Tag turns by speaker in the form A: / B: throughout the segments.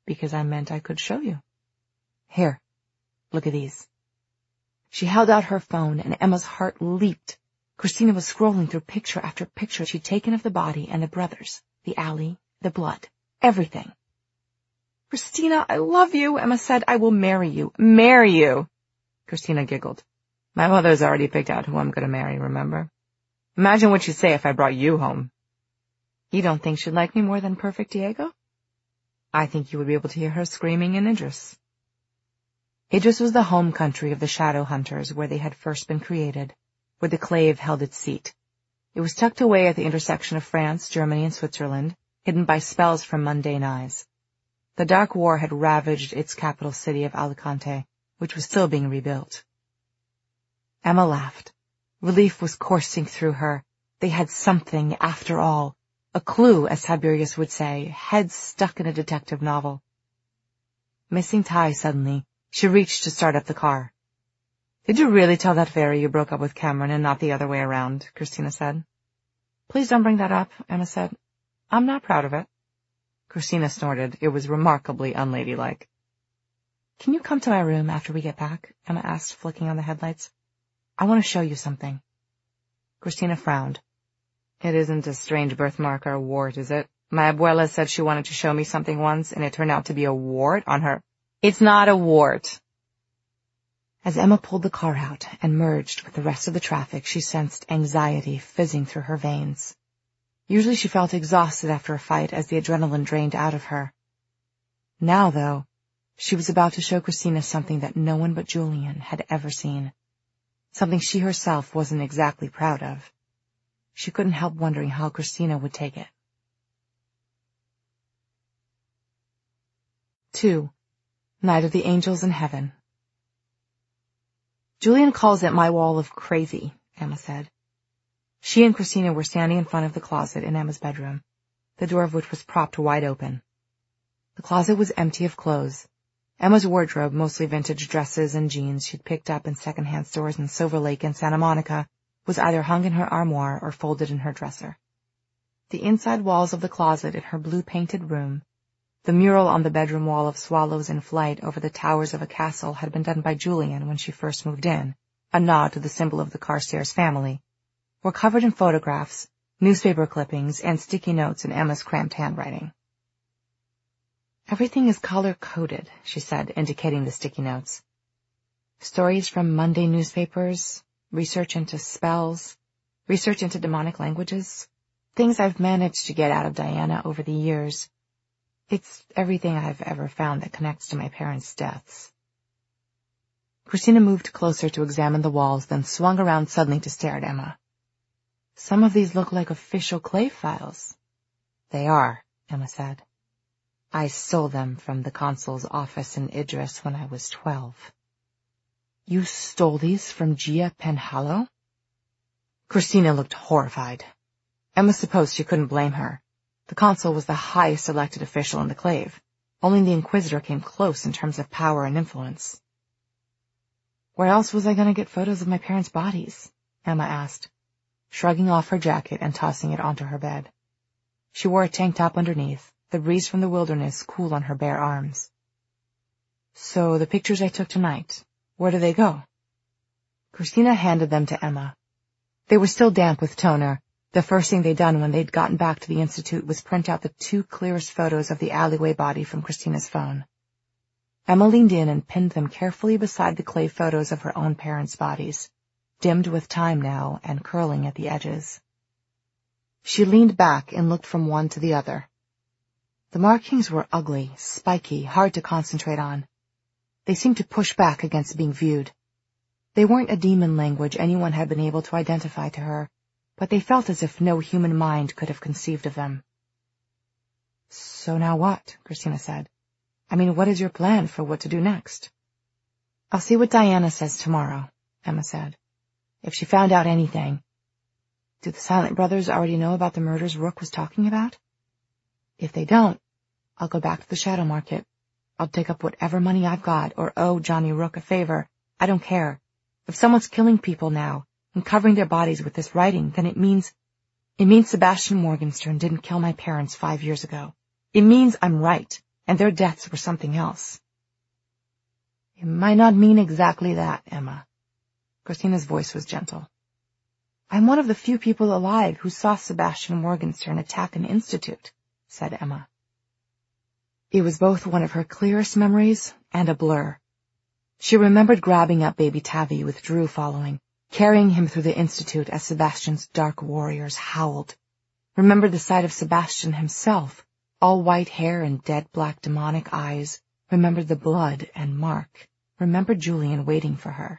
A: because I meant I could show you. Here, look at these. She held out her phone, and Emma's heart leaped. Christina was scrolling through picture after picture she'd taken of the body and the brothers, the alley, the blood, everything. Christina, I love you, Emma said. I will marry you. Marry you. Christina giggled. My mother's already picked out who I'm going to marry, remember? Imagine what she'd say if I brought you home. You don't think she'd like me more than perfect Diego? I think you would be able to hear her screaming in Idris. Idris was the home country of the Shadow Hunters, where they had first been created, where the Clave held its seat. It was tucked away at the intersection of France, Germany, and Switzerland, hidden by spells from mundane eyes. The Dark War had ravaged its capital city of Alicante, which was still being rebuilt. Emma laughed. Relief was coursing through her. They had something, after all. A clue, as Tiberius would say, head stuck in a detective novel. Missing Ty suddenly, she reached to start up the car. Did you really tell that fairy you broke up with Cameron and not the other way around? Christina said. Please don't bring that up, Emma said. I'm not proud of it. Christina snorted. It was remarkably unladylike. Can you come to my room after we get back? Emma asked, flicking on the headlights. I want to show you something. Christina frowned. It isn't a strange birthmark or a wart, is it? My abuela said she wanted to show me something once, and it turned out to be a wart on her. It's not a wart. As Emma pulled the car out and merged with the rest of the traffic, she sensed anxiety fizzing through her veins. Usually she felt exhausted after a fight as the adrenaline drained out of her. Now, though, she was about to show Christina something that no one but Julian had ever seen. Something she herself wasn't exactly proud of. She couldn't help wondering how Christina would take it. 2. Night of the Angels in Heaven. Julian calls it my wall of crazy, Emma said. She and Christina were standing in front of the closet in Emma's bedroom, the door of which was propped wide open. The closet was empty of clothes. Emma's wardrobe, mostly vintage dresses and jeans she'd picked up in second-hand stores in Silver Lake and Santa Monica, was either hung in her armoire or folded in her dresser. The inside walls of the closet in her blue-painted room, the mural on the bedroom wall of swallows in flight over the towers of a castle had been done by Julian when she first moved in, a nod to the symbol of the Carstairs family, were covered in photographs, newspaper clippings, and sticky notes in Emma's cramped handwriting. Everything is color-coded, she said, indicating the sticky notes. Stories from Monday newspapers, research into spells, research into demonic languages, things I've managed to get out of Diana over the years. It's everything I've ever found that connects to my parents' deaths. Christina moved closer to examine the walls, then swung around suddenly to stare at Emma. Some of these look like official Clave files. They are, Emma said. I stole them from the consul's office in Idris when I was 12. You stole these from Gia Penhallow? Christina looked horrified. Emma supposed she couldn't blame her. The consul was the highest elected official in the Clave. Only the Inquisitor came close in terms of power and influence. Where else was I going to get photos of my parents' bodies? Emma asked, shrugging off her jacket and tossing it onto her bed. She wore a tank top underneath, the breeze from the wilderness cool on her bare arms. So the pictures I took tonight, where do they go? Christina handed them to Emma. They were still damp with toner. The first thing they'd done when they'd gotten back to the Institute was print out the 2 clearest photos of the alleyway body from Christina's phone. Emma leaned in and pinned them carefully beside the Clave photos of her own parents' bodies, dimmed with time now and curling at the edges. She leaned back and looked from one to the other. The markings were ugly, spiky, hard to concentrate on. They seemed to push back against being viewed. They weren't a demon language anyone had been able to identify to her, but they felt as if no human mind could have conceived of them. So now what? Christina said. I mean, what is your plan for what to do next? I'll see what Diana says tomorrow, Emma said. If she found out anything. Do the Silent Brothers already know about the murders Rook was talking about? If they don't, I'll go back to the Shadow Market. I'll take up whatever money I've got or owe Johnny Rook a favor. I don't care. If someone's killing people now and covering their bodies with this writing, then it means Sebastian Morgenstern didn't kill my parents 5 years ago. It means I'm right, and their deaths were something else. It might not mean exactly that, Emma. Christina's voice was gentle. I'm one of the few people alive who saw Sebastian Morgenstern attack an institute, said Emma. It was both one of her clearest memories and a blur. She remembered grabbing up baby Tavi with Drew following, carrying him through the institute as Sebastian's dark warriors howled. Remembered the sight of Sebastian himself, all white hair and dead black demonic eyes. Remembered the blood and Mark. Remembered Julian waiting for her.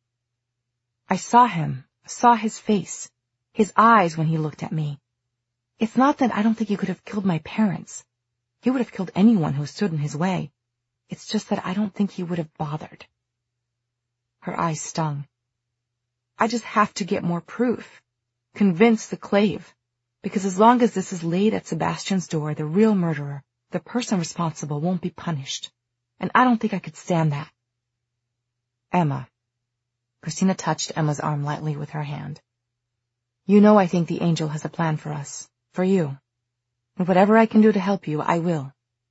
A: I saw him, saw his face, his eyes when he looked at me. It's not that I don't think he could have killed my parents. He would have killed anyone who stood in his way. It's just that I don't think he would have bothered. Her eyes stung. I just have to get more proof. Convince the Clave. Because as long as this is laid at Sebastian's door, the real murderer, the person responsible, won't be punished. And I don't think I could stand that. Emma. Christina touched Emma's arm lightly with her hand. You know I think the angel has a plan for us, for you. And whatever I can do to help you, I will.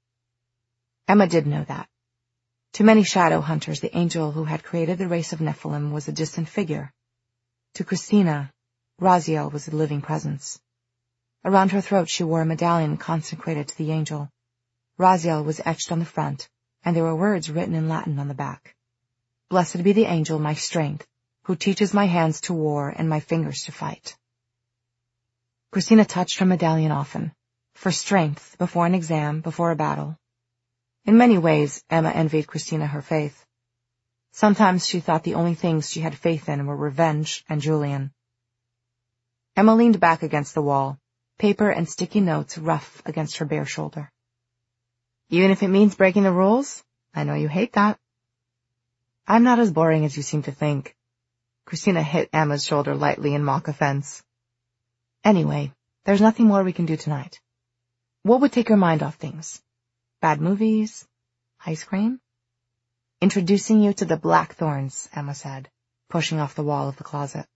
A: Emma did know that. To many shadow hunters, the angel who had created the race of Nephilim was a distant figure. To Christina, Raziel was a living presence. Around her throat she wore a medallion consecrated to the angel. Raziel was etched on the front, and there were words written in Latin on the back. Blessed be the angel, my strength, who teaches my hands to war and my fingers to fight. Christina touched her medallion often, for strength, before an exam, before a battle. In many ways, Emma envied Christina her faith. Sometimes she thought the only things she had faith in were revenge and Julian. Emma leaned back against the wall, paper and sticky notes rough against her bare shoulder. Even if it means breaking the rules? I know you hate that. I'm not as boring as you seem to think. Christina hit Emma's shoulder lightly in mock offense. Anyway, there's nothing more we can do tonight. What would take your mind off things? Bad movies? Ice cream? Introducing you to the Blackthorns, Emma said, pushing off the wall of the closet.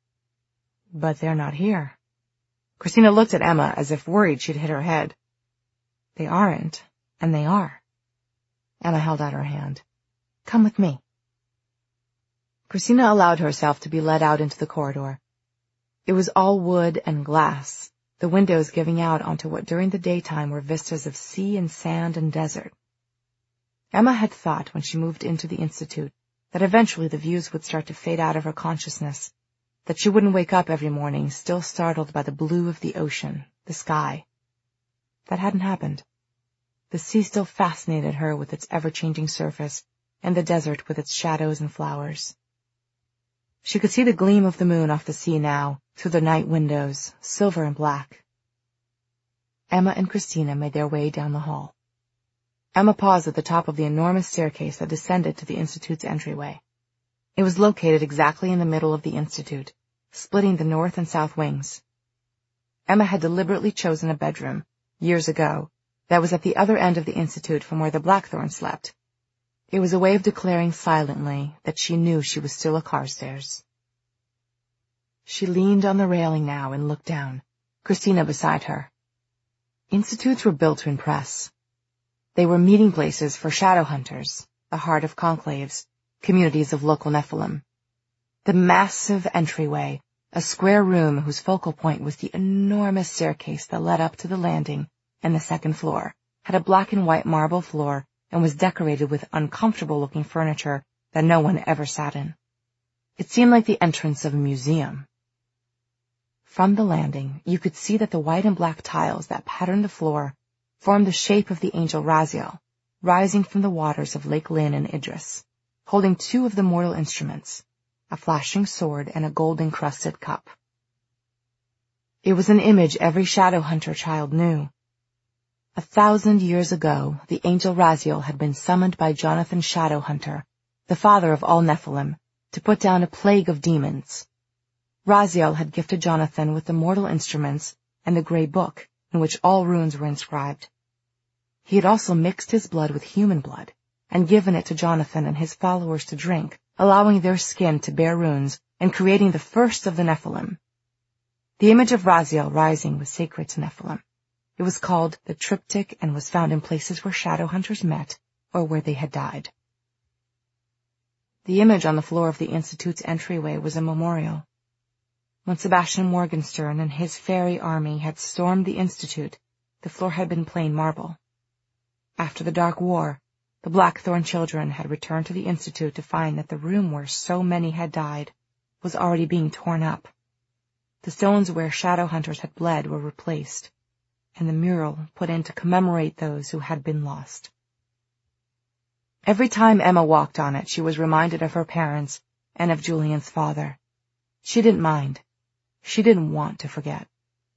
A: But they're not here. Christina looked at Emma as if worried she'd hit her head. They aren't, and they are. Emma held out her hand. Come with me. Christina allowed herself to be led out into the corridor. It was all wood and glass, the windows giving out onto what during the daytime were vistas of sea and sand and desert. Emma had thought when she moved into the institute that eventually the views would start to fade out of her consciousness, that she wouldn't wake up every morning still startled by the blue of the ocean, the sky. That hadn't happened. The sea still fascinated her with its ever-changing surface, and the desert with its shadows and flowers. She could see the gleam of the moon off the sea now, through the night windows, silver and black. Emma and Christina made their way down the hall. Emma paused at the top of the enormous staircase that descended to the Institute's entryway. It was located exactly in the middle of the Institute, splitting the north and south wings. Emma had deliberately chosen a bedroom, years ago, that was at the other end of the Institute from where the Blackthorns slept. It was a way of declaring silently that she knew she was still a Carstairs. She leaned on the railing now and looked down, Christina beside her. Institutes were built to impress. They were meeting places for shadow hunters, the heart of conclaves, communities of local Nephilim. The massive entryway, a square room whose focal point was the enormous staircase that led up to the landing and the second floor, had a black and white marble floor and was decorated with uncomfortable-looking furniture that no one ever sat in. It seemed like the entrance of a museum. From the landing, you could see that the white and black tiles that patterned the floor formed the shape of the angel Raziel, rising from the waters of Lake Lynn and Idris, holding two of the mortal instruments, a flashing sword and a gold-encrusted cup. It was an image every shadow hunter child knew. 1,000 years ago, the angel Raziel had been summoned by Jonathan Shadowhunter, the father of all Nephilim, to put down a plague of demons. Raziel had gifted Jonathan with the mortal instruments and the Grey Book, in which all runes were inscribed. He had also mixed his blood with human blood and given it to Jonathan and his followers to drink, allowing their skin to bear runes and creating the first of the Nephilim. The image of Raziel rising was sacred to Nephilim, It was called The Triptych and was found in places where shadow hunters met or where they had died. The image on the floor of the Institute's entryway was a memorial. When Sebastian Morgenstern and his fairy army had stormed the Institute, the floor had been plain marble. After the Dark War, the Blackthorn children had returned to the Institute to find that the room where so many had died was already being torn up. The stones where shadow hunters had bled were replaced, and the mural put in to commemorate those who had been lost. Every time Emma walked on it, she was reminded of her parents and of Julian's father. She didn't mind. She didn't want to forget.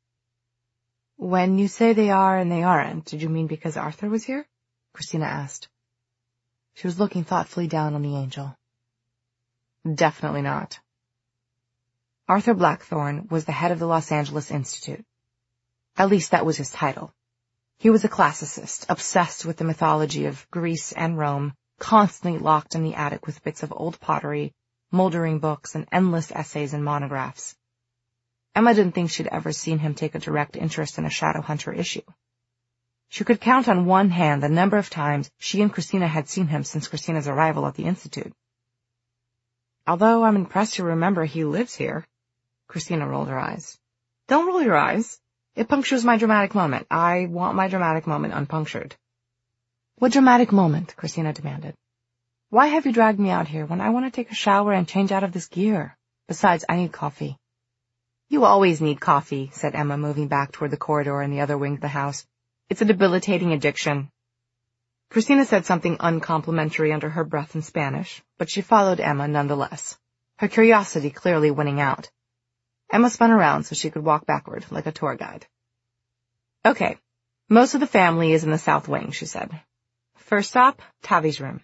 A: When you say they are and they aren't, did you mean because Arthur was here? Christina asked. She was looking thoughtfully down on the angel. Definitely not. Arthur Blackthorn was the head of the Los Angeles Institute. At least that was his title. He was a classicist, obsessed with the mythology of Greece and Rome, constantly locked in the attic with bits of old pottery, moldering books, and endless essays and monographs. Emma didn't think she'd ever seen him take a direct interest in a shadow hunter issue. She could count on one hand the number of times she and Christina had seen him since Christina's arrival at the Institute. Although I'm impressed to remember he lives here. Christina rolled her eyes. Don't roll your eyes. It punctures my dramatic moment. I want my dramatic moment unpunctured. What dramatic moment? Christina demanded. Why have you dragged me out here when I want to take a shower and change out of this gear? Besides, I need coffee. You always need coffee, said Emma, moving back toward the corridor in the other wing of the house. It's a debilitating addiction. Christina said something uncomplimentary under her breath in Spanish, but she followed Emma nonetheless, her curiosity clearly winning out. Emma spun around so she could walk backward like a tour guide. Okay, most of the family is in the south wing, she said. First stop, Tavi's room.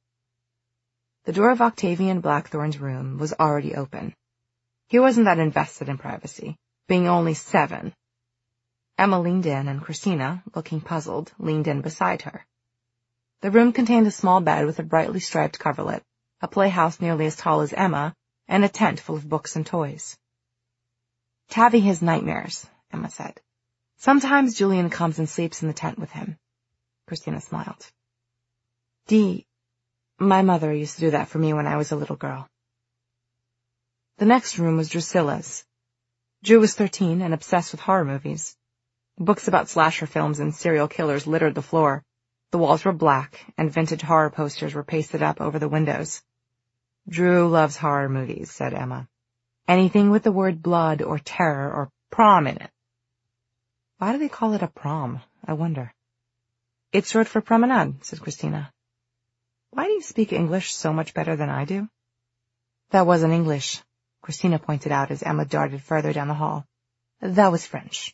A: The door of Octavian Blackthorn's room was already open. He wasn't that invested in privacy, being only 7. Emma leaned in, and Christina, looking puzzled, leaned in beside her. The room contained a small bed with a brightly striped coverlet, a playhouse nearly as tall as Emma, and a tent full of books and toys. Tavi has nightmares, Emma said. Sometimes Julian comes and sleeps in the tent with him. Christina smiled. My mother used to do that for me when I was a little girl. The next room was Drusilla's. Drew was 13 and obsessed with horror movies. Books about slasher films and serial killers littered the floor. The walls were black, and vintage horror posters were pasted up over the windows. Drew loves horror movies, said Emma. Anything with the word blood or terror or prom in it. Why do they call it a prom, I wonder? It's short for promenade, said Christina. Why do you speak English so much better than I do? That wasn't English, Christina pointed out as Emma darted further down the hall. That was French.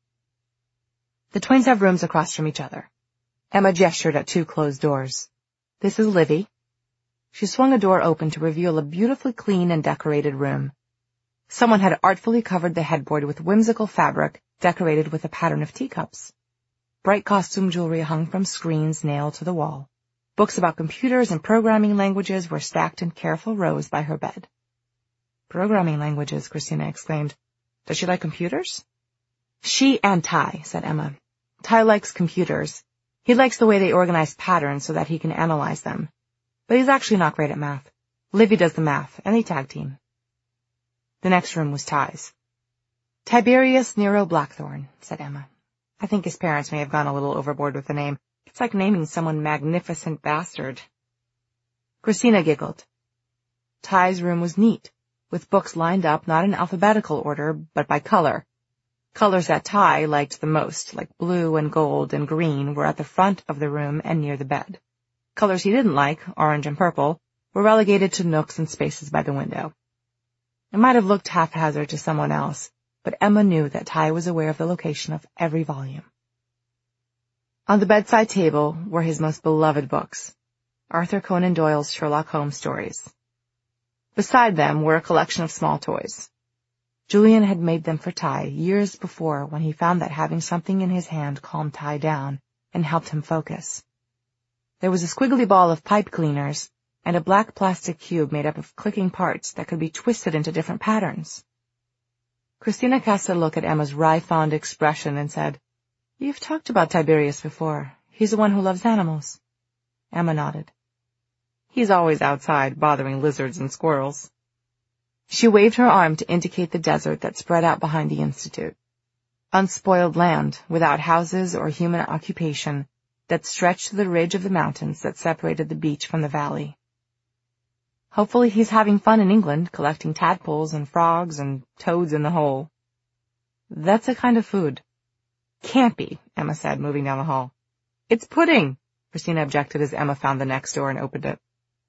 A: The twins have rooms across from each other. Emma gestured at 2 closed doors. This is Livy. She swung a door open to reveal a beautifully clean and decorated room. Someone had artfully covered the headboard with whimsical fabric decorated with a pattern of teacups. Bright costume jewelry hung from screens nailed to the wall. Books about computers and programming languages were stacked in careful rows by her bed. Programming languages, Christina exclaimed. Does she like computers? She and Ty, said Emma. Ty likes computers. He likes the way they organize patterns so that he can analyze them. But he's actually not great at math. Livy does the math, and they tag team. The next room was Ty's. Tiberius Nero Blackthorn, said Emma. I think his parents may have gone a little overboard with the name. It's like naming someone Magnificent Bastard. Christina giggled. Ty's room was neat, with books lined up not in alphabetical order, but by color. Colors that Ty liked the most, like blue and gold and green, were at the front of the room and near the bed. Colors he didn't like, orange and purple, were relegated to nooks and spaces by the window. It might have looked haphazard to someone else, but Emma knew that Ty was aware of the location of every volume. On the bedside table were his most beloved books, Arthur Conan Doyle's Sherlock Holmes stories. Beside them were a collection of small toys. Julian had made them for Ty years before when he found that having something in his hand calmed Ty down and helped him focus. There was a squiggly ball of pipe cleaners and a black plastic cube made up of clicking parts that could be twisted into different patterns. Christina cast a look at Emma's wry-fond expression and said, You've talked about Tiberius before. He's the one who loves animals. Emma nodded. He's always outside, bothering lizards and squirrels. She waved her arm to indicate the desert that spread out behind the Institute. Unspoiled land, without houses or human occupation, that stretched to the ridge of the mountains that separated the beach from the valley. Hopefully he's having fun in England, collecting tadpoles and frogs and toads in the hole. That's a kind of food. Can't be, Emma said, moving down the hall. It's pudding, Christina objected as Emma found the next door and opened it.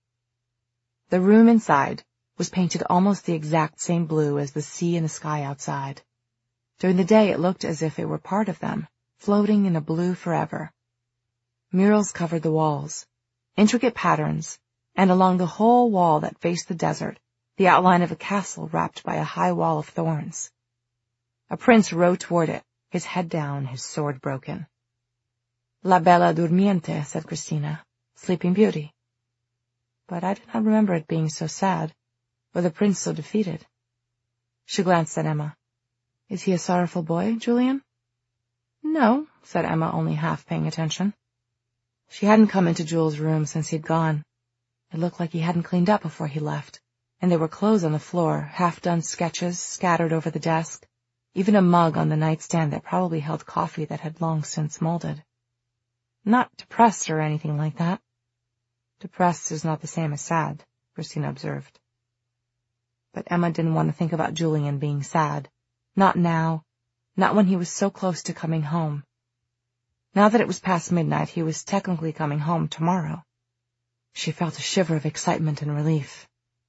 A: The room inside was painted almost the exact same blue as the sea and the sky outside. During the day it looked as if it were part of them, floating in a blue forever. Murals covered the walls, intricate patterns, and along the whole wall that faced the desert, the outline of a castle wrapped by a high wall of thorns. A prince rode toward it, his head down, his sword broken. La Bella Durmiente, said Christina, Sleeping Beauty. But I did not remember it being so sad, or the prince so defeated. She glanced at Emma. Is he a sorrowful boy, Julian? No, said Emma, only half paying attention. She hadn't come into Jules' room since he'd gone. It looked like he hadn't cleaned up before he left, and there were clothes on the floor, half-done sketches scattered over the desk, even a mug on the nightstand that probably held coffee that had long since molded. Not depressed or anything like that. Depressed is not the same as sad, Christina observed. But Emma didn't want to think about Julian being sad. Not now, not when he was so close to coming home. Now that it was past midnight, he was technically coming home tomorrow. She felt a shiver of excitement and relief.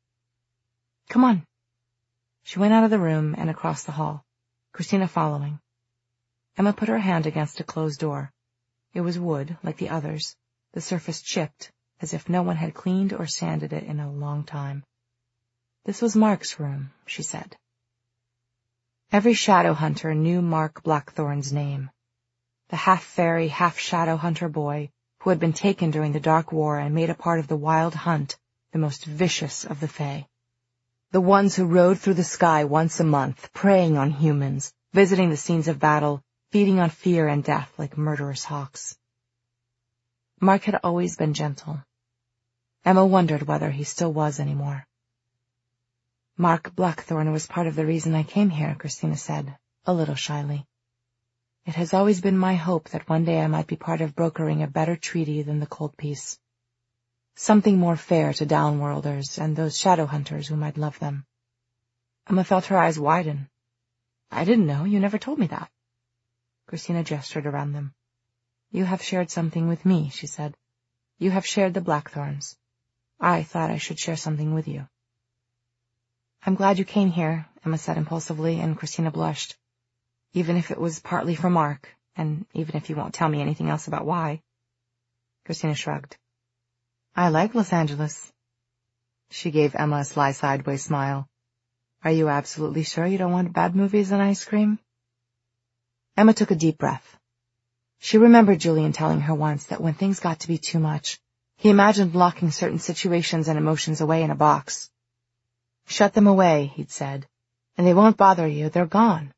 A: Come on. She went out of the room and across the hall, Christina following. Emma put her hand against a closed door. It was wood, like the others, the surface chipped, as if no one had cleaned or sanded it in a long time. This was Mark's room, she said. Every shadow hunter knew Mark Blackthorne's name. The half-fairy, half-shadow hunter boy who had been taken during the Dark War and made a part of the Wild Hunt, the most vicious of the Fae. The ones who rode through the sky once a month, preying on humans, visiting the scenes of battle, feeding on fear and death like murderous hawks. Mark had always been gentle. Emma wondered whether he still was anymore. Mark Blackthorne was part of the reason I came here, Christina said, a little shyly. It has always been my hope that one day I might be part of brokering a better treaty than the cold peace. Something more fair to downworlders and those shadow hunters who might love them. Emma felt her eyes widen. I didn't know. You never told me that. Christina gestured around them. You have shared something with me, she said. You have shared the Blackthorns. I thought I should share something with you. I'm glad you came here, Emma said impulsively, and Christina blushed. Even if it was partly for Mark, and even if you won't tell me anything else about why. Christina shrugged. I like Los Angeles. She gave Emma a sly sideways smile. Are you absolutely sure you don't want bad movies and ice cream? Emma took a deep breath. She remembered Julian telling her once that when things got to be too much, he imagined locking certain situations and emotions away in a box. Shut them away, he'd said, and they won't bother you, they're gone.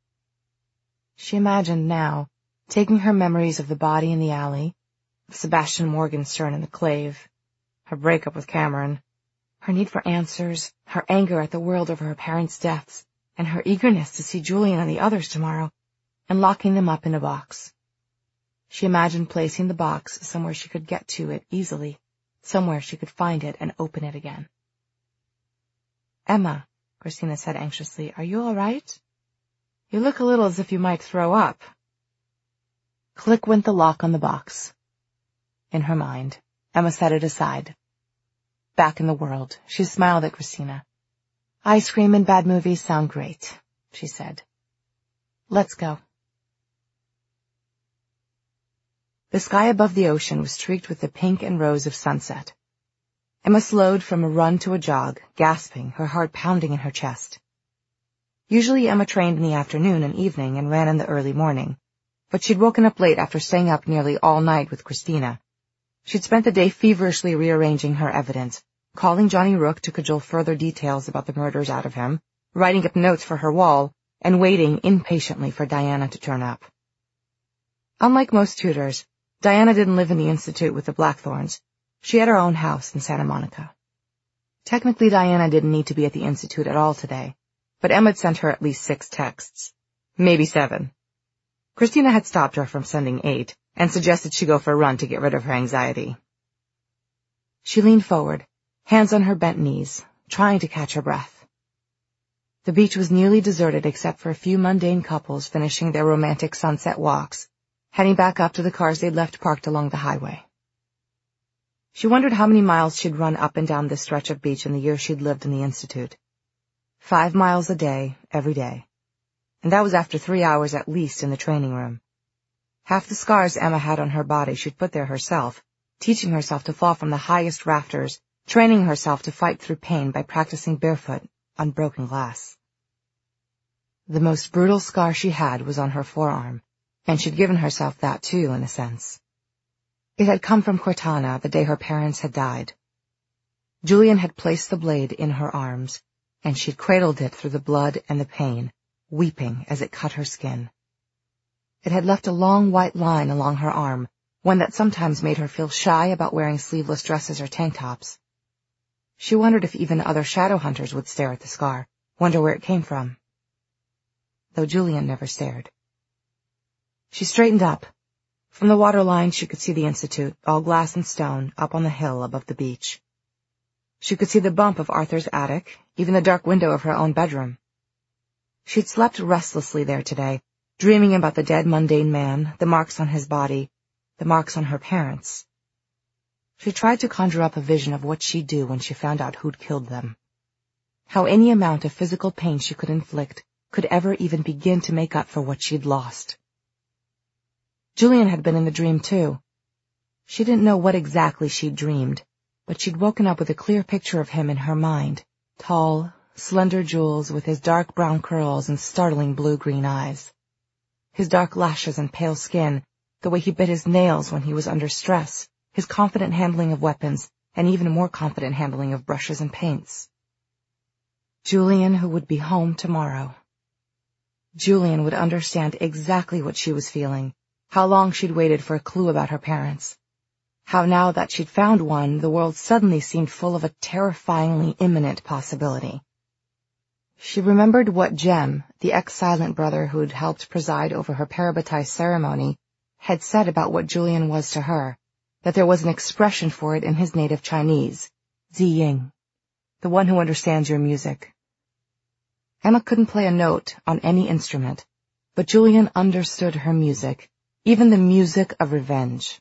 A: She imagined now, taking her memories of the body in the alley, of Sebastian Morgenstern in the clave, her breakup with Cameron, her need for answers, her anger at the world over her parents' deaths, and her eagerness to see Julian and the others tomorrow, and locking them up in a box. She imagined placing the box somewhere she could get to it easily, somewhere she could find it and open it again. Emma, Christina said anxiously, are you all right? You look a little as if you might throw up. Click went the lock on the box. In her mind, Emma set it aside. Back in the world, she smiled at Christina. Ice cream and bad movies sound great, she said. Let's go. The sky above the ocean was streaked with the pink and rose of sunset. Emma slowed from a run to a jog, gasping, her heart pounding in her chest. Usually Emma trained in the afternoon and evening and ran in the early morning, but she'd woken up late after staying up nearly all night with Christina. She'd spent the day feverishly rearranging her evidence, calling Johnny Rook to cajole further details about the murders out of him, writing up notes for her wall, and waiting impatiently for Diana to turn up. Unlike most tutors, Diana didn't live in the Institute with the Blackthorns. She had her own house in Santa Monica. Technically, Diana didn't need to be at the Institute at all today, but Emma had sent her at least 6 texts. Maybe 7. Christina had stopped her from sending 8 and suggested she go for a run to get rid of her anxiety. She leaned forward, hands on her bent knees, trying to catch her breath. The beach was nearly deserted except for a few mundane couples finishing their romantic sunset walks, heading back up to the cars they'd left parked along the highway. She wondered how many miles she'd run up and down this stretch of beach in the year she'd lived in the Institute. 5 miles a day, every day. And that was after 3 hours at least in the training room. Half the scars Emma had on her body she'd put there herself, teaching herself to fall from the highest rafters, training herself to fight through pain by practicing barefoot on broken glass. The most brutal scar she had was on her forearm, and she'd given herself that too, in a sense. It had come from Cortana the day her parents had died. Julian had placed the blade in her arms, and she'd cradled it through the blood and the pain, weeping as it cut her skin. It had left a long white line along her arm, one that sometimes made her feel shy about wearing sleeveless dresses or tank tops. She wondered if even other shadow hunters would stare at the scar, wonder where it came from. Though Julian never stared. She straightened up. From the waterline she could see the Institute, all glass and stone, up on the hill above the beach. She could see the bump of Arthur's attic, even the dark window of her own bedroom. She'd slept restlessly there today, dreaming about the dead mundane man, the marks on his body, the marks on her parents. She tried to conjure up a vision of what she'd do when she found out who'd killed them. How any amount of physical pain she could inflict could ever even begin to make up for what she'd lost. Julian had been in the dream too. She didn't know what exactly she'd dreamed, but she'd woken up with a clear picture of him in her mind, tall, slender Jules with his dark brown curls and startling blue-green eyes. His dark lashes and pale skin, the way he bit his nails when he was under stress, his confident handling of weapons, and even more confident handling of brushes and paints. Julian who would be home tomorrow. Julian would understand exactly what she was feeling, how long she'd waited for a clue about her parents. How now that she'd found one, the world suddenly seemed full of a terrifyingly imminent possibility. She remembered what Jem, the ex-silent brother who'd helped preside over her parabaptise ceremony, had said about what Julian was to her, that there was an expression for it in his native Chinese, Ziying, the one who understands your music. Emma couldn't play a note on any instrument, but Julian understood her music, even the music of revenge.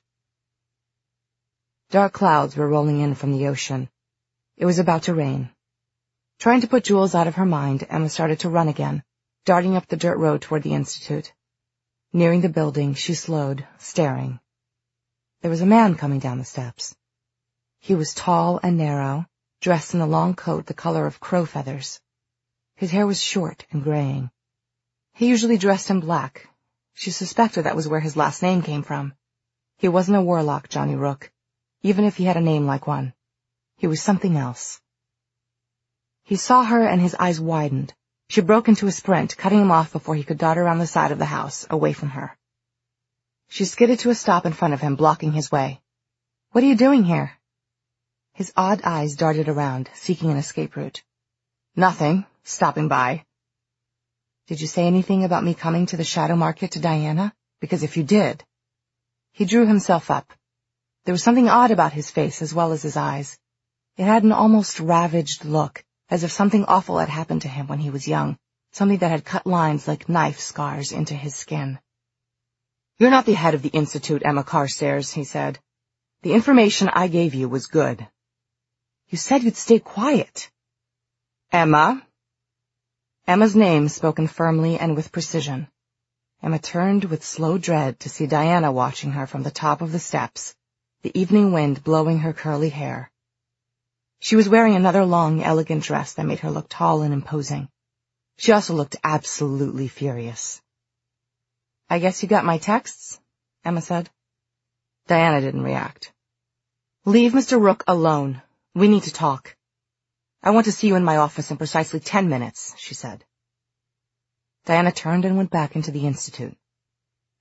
A: Dark clouds were rolling in from the ocean. It was about to rain. Trying to put Jules out of her mind, Emma started to run again, darting up the dirt road toward the Institute. Nearing the building, she slowed, staring. There was a man coming down the steps. He was tall and narrow, dressed in a long coat the color of crow feathers. His hair was short and graying. He usually dressed in black. She suspected that was where his last name came from. He wasn't a warlock, Johnny Rook, even if he had a name like one. He was something else. He saw her and his eyes widened. She broke into a sprint, cutting him off before he could dart around the side of the house, away from her. She skidded to a stop in front of him, blocking his way. "What are you doing here?" His odd eyes darted around, seeking an escape route. "Nothing. Stopping by." "Did you say anything about me coming to the shadow market to Diana? Because if you did..." He drew himself up. There was something odd about his face as well as his eyes. It had an almost ravaged look, as if something awful had happened to him when he was young, something that had cut lines like knife scars into his skin. "You're not the head of the Institute, Emma Carstairs," he said. "The information I gave you was good." "You said you'd stay quiet." "Emma." Emma's name spoken firmly and with precision. Emma turned with slow dread to see Diana watching her from the top of the steps, the evening wind blowing her curly hair. She was wearing another long, elegant dress that made her look tall and imposing. She also looked absolutely furious. "I guess you got my texts?" Emma said. Diana didn't react. "Leave Mr. Rook alone. We need to talk." "I want to see you in my office in precisely 10 minutes, she said. Diana turned and went back into the Institute.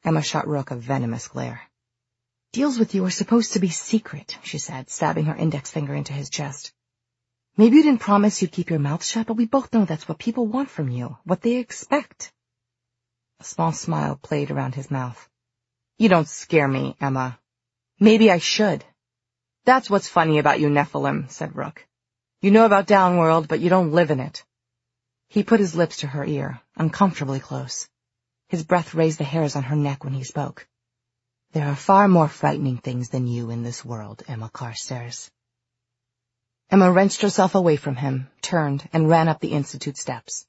A: Emma shot Rook a venomous glare. Deals with you are supposed to be secret, she said, stabbing her index finger into his chest. Maybe you didn't promise you'd keep your mouth shut, but we both know that's what people want from you, what they expect. A small smile played around his mouth. You don't scare me, Emma. Maybe I should. That's what's funny about you, Nephilim, said Rook. You know about Downworld, but you don't live in it. He put his lips to her ear, uncomfortably close. His breath raised the hairs on her neck when he spoke. There are far more frightening things than you in this world, Emma Carstairs. Emma wrenched herself away from him, turned, and ran up the Institute steps.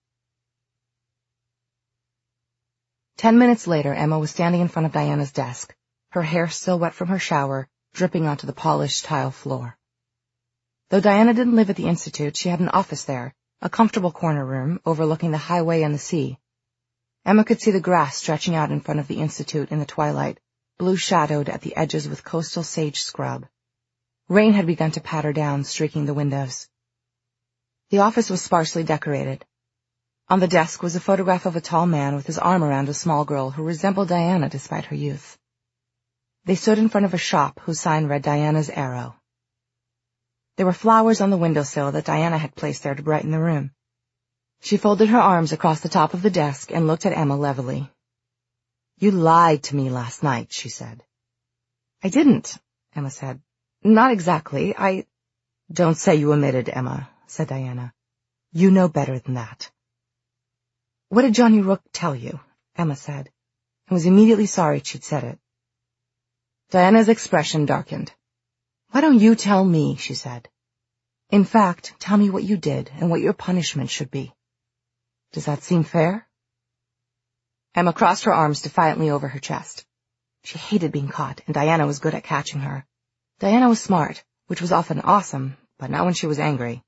A: 10 minutes later, Emma was standing in front of Diana's desk, her hair still wet from her shower, dripping onto the polished tile floor. Though Diana didn't live at the Institute, she had an office there, a comfortable corner room overlooking the highway and the sea. Emma could see the grass stretching out in front of the Institute in the twilight, blue-shadowed at the edges with coastal sage scrub. Rain had begun to patter down, streaking the windows. The office was sparsely decorated. On the desk was a photograph of a tall man with his arm around a small girl who resembled Diana despite her youth. They stood in front of a shop whose sign read Diana's Arrow. There were flowers on the windowsill that Diana had placed there to brighten the room. She folded her arms across the top of the desk and looked at Emma levelly. You lied to me last night, she said. I didn't, Emma said. Not exactly. Don't say you omitted, Emma, said Diana. You know better than that. What did Johnny Rook tell you? Emma said, and was immediately sorry she'd said it. Diana's expression darkened. Why don't you tell me, she said. In fact, tell me what you did and what your punishment should be. Does that seem fair? Emma crossed her arms defiantly over her chest. She hated being caught, and Diana was good at catching her. Diana was smart, which was often awesome, but not when she was angry.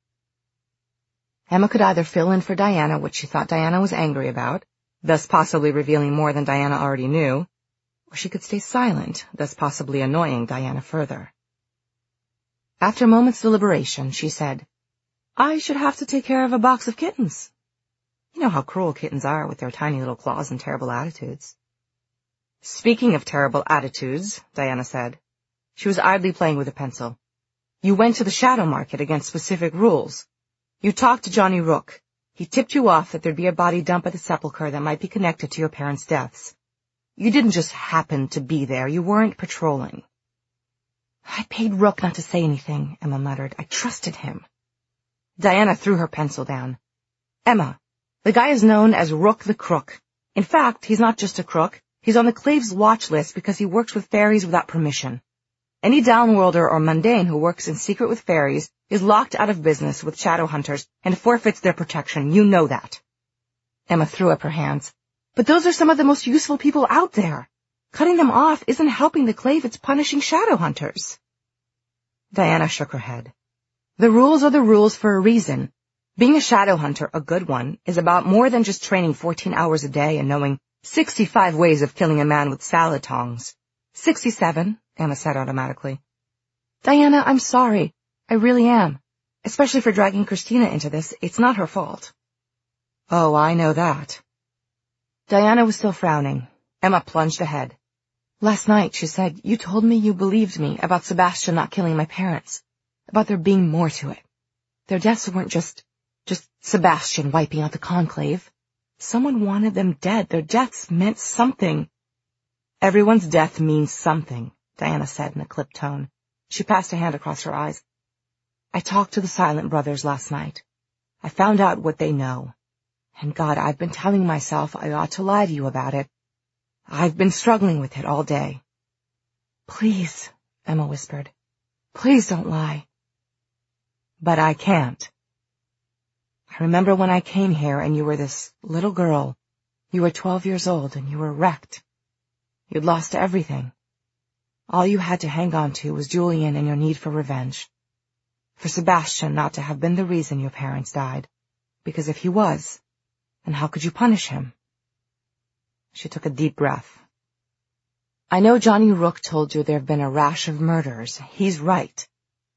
A: Emma could either fill in for Diana what she thought Diana was angry about, thus possibly revealing more than Diana already knew, or she could stay silent, thus possibly annoying Diana further. After a moment's deliberation, she said, I should have to take care of a box of kittens. You know how cruel kittens are with their tiny little claws and terrible attitudes. Speaking of terrible attitudes, Diana said. She was idly playing with a pencil. You went to the shadow market against specific rules. You talked to Johnny Rook. He tipped you off that there'd be a body dump at the sepulchre that might be connected to your parents' deaths. You didn't just happen to be there. You weren't patrolling. I paid Rook not to say anything, Emma muttered. I trusted him. Diana threw her pencil down. Emma, the guy is known as Rook the Crook. In fact, he's not just a crook. He's on the Claves watch list because he works with fairies without permission. Any downworlder or mundane who works in secret with fairies is locked out of business with shadow hunters and forfeits their protection. You know that. Emma threw up her hands. But those are some of the most useful people out there. Cutting them off isn't helping the Clave, it's punishing shadow hunters. Diana shook her head. The rules are the rules for a reason. Being a shadow hunter, a good one, is about more than just training 14 hours a day and knowing 65 ways of killing a man with salad tongs. 67, Emma said automatically. Diana, I'm sorry. I really am. Especially for dragging Christina into this. It's not her fault. Oh, I know that. Diana was still frowning. Emma plunged ahead. Last night, she said, you told me you believed me about Sebastian not killing my parents. About there being more to it. Their deaths weren't just Sebastian wiping out the conclave. Someone wanted them dead. Their deaths meant something. Everyone's death means something, Diana said in a clipped tone. She passed a hand across her eyes. I talked to the Silent Brothers last night. I found out what they know. And God, I've been telling myself I ought to lie to you about it. I've been struggling with it all day. Please, Emma whispered. Please don't lie. But I can't. I remember when I came here and you were this little girl. You were 12 years old and you were wrecked. You'd lost everything. All you had to hang on to was Julian and your need for revenge. For Sebastian not to have been the reason your parents died. Because if he was, then how could you punish him? She took a deep breath. I know Johnny Rook told you there have been a rash of murders. He's right.